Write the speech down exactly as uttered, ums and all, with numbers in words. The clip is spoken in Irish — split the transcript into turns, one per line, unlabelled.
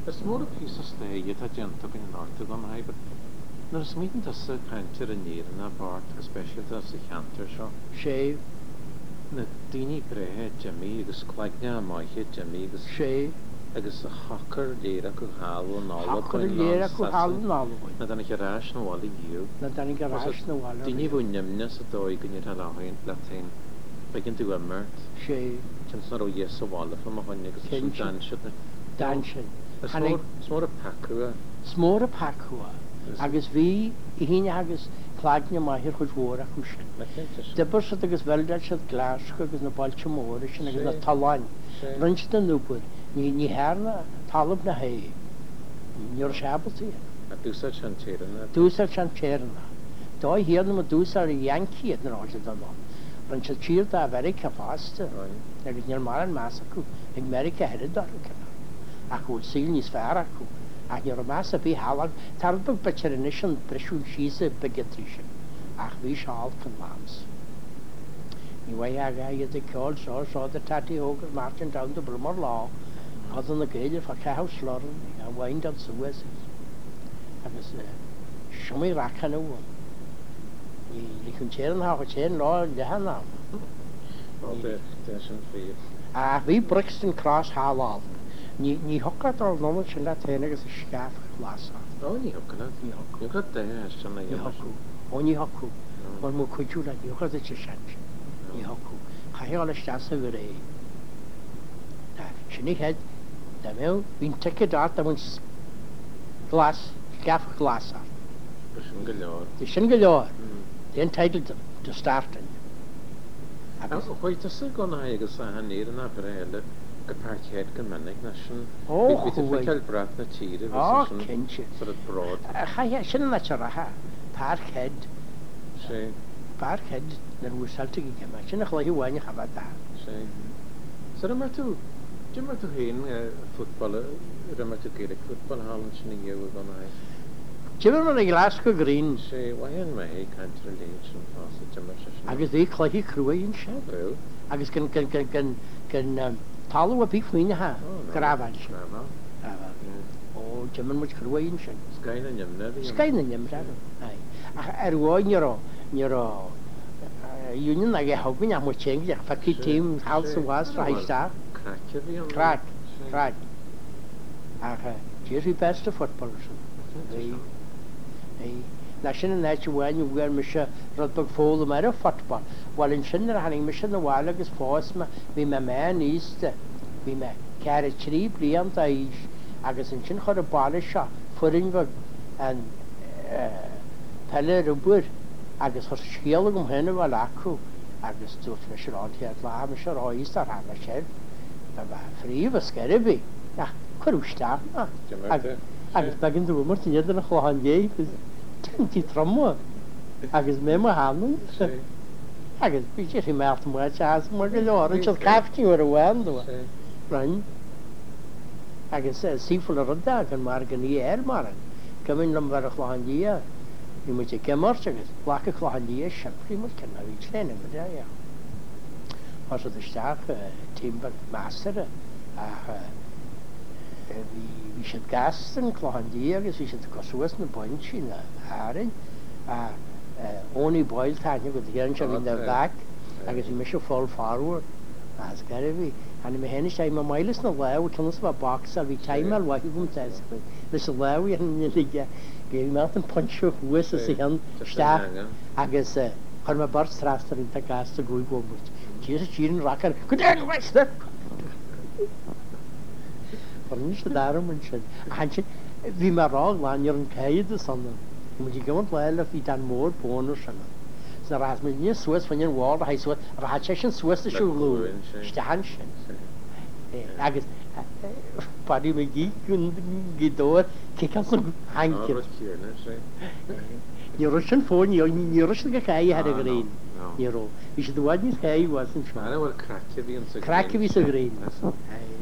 Ys mór y pys o steg yta diantog yn ortog o'n hai, but Na'r smín dysa caintir yn nir yna bort, especially dros y chanter sio.
Sé.
Na dini brehe Jimmy, agus clagna moiche Jimmy, agus
Sé.
agus y hocker lera cw halw yn ôl.
Hocker lera cw halw yn ôl.
Na dan i gyrraes na wali yw.
Na dan i gyrraes na wali.
Dini fwy nymnes y doi gynnyr halahoi'n latin. Fe gyn diw ymert.
Sé.
Jans na roi yes o wala fy ma hwn, agus ysyn dansydd.
Dansydd.
Smór y pacwa.
Smór y pacwa. Agus fi, i hyn agus clagna mahir chwyd fwr ac wysyn. Dybyr sydd agus feldad sydd glasgo agus na bolcha môr ysyn agus na talan. Rynst na nŵbwyd. Ni her na talab na hei. Ni'r siabl ti.
A dwsa chanter yna.
Dwsa chanter yna. Doi hir na ma dwsa ar y Yankee ydyn oes ydyn nhw. Rynst y tîr da America fasta. Agus ni'r maran mas acw. America herid ar y cyna. Ac wyl syl nis fer acw. Ac ni'r mas a fi halag, tarbog bachar yn eisiau breswn sysa bygytrisyn. Ach fi sial can mams. Ni wai ag a ydy ciol so, so the tati hogar marching down the Brummer Law. Oedd yn y geir ffa cael slorn, a wain dan sywys. Agus siwm i rac hynny wn. Ni cwn teren ha, o teren lo, lehan am.
O, de sy'n ffyr.
A fi Brixton Cross halal. Ni ni hokkad al nomen sin dat heen agus schaaf glasa.
O ni hokkad. Ni hokkad. Ni hokkad de is dan
ni hokkad. O ni hokkad. Maar mo kuju dat ni hokkad het chant. Ni hokkad. Ga je al stas weer e. Da shini het da meu bin ticket dat dan glas schaaf glasa.
Sin galor.
Dis sin galor. The entitled to start.
O hoyt is gon ha agus a hanir na brele. Geparkeerd gemeenig na sin.
Oh,
goed. Wie het brat na tieren.
Oh, kindje.
Voor het brood.
Ga je sin na chara parkhead.
Sé.
Parkhead na hoe salte ik maar sin gelijk hoe je gaat daar.
Sé. Zo maar toe. Je maar toe heen voetballen. Je maar toe keer ik voetbal halen sin je we dan hij.
Je wil maar een Glasgow Green.
Sé, waar je mij kan relation vast je maar zo.
Agus die gelijk kroei in shit.
Wel.
Agus kan kan kan kan kan talw a big fwyn ha. Grafan.
Grafan.
O, German moet groeien zijn.
Sky na njemna.
Sky na njemna. Ai. Ach er wo niro niro union na ge hobin ya mo cheng ya fakki team house was right sta.
Crack vi on.
Crack. Crack. Ach, Jerry beste footballers. Ei. Ei. Na sin na chu wan you wer misha rotbog fol ma ro football. Wel in sin er haning misha na wal agus fos ma vi ma man ist vi ma care tri briant ai agus in sin chor a ball sha forin go an pelle rubur agus hos skiel gum henne wal akku agus tu flesh rond hier la misha ro ist ar ha chef da va fri was skerbi ja krusta agus bagin du mort ni der khohan ge ti tramo agus me ma hanu agus bi che mart mo chas mo de lor ich kafti or wando ran agus si full of that kan margen ni er maren kamen lam var khohan dia ni mo che kemar chagas lak khohan dia shapri mo kan na ich lene ma ja was de staak timber master a vi should gasten khohan dia ges vi should kosos na pointin haren a only boiled tanya with the answer in the back agus mi should fall forward as garavi and me hen shay ma miles na law can us ba box al vi timer wa gum tes this law we in the ge ge mountain punch of wis as hen sta agus har ma bar straster in ta gas to go go but jesus chirin rocker could I watch that for me to daarom en shit han vi ma rog wan yer en kaide son moet je gewoon wel of dan more bonus en so ras me nie soos van je word hy so ratchen soos de shoe staan agus party me gi kun gidor ke kan so hanker je ruschen phone je je ruschen ge kai had green je ro is the one is kai was in
smart wel crack wie so
crack wie so green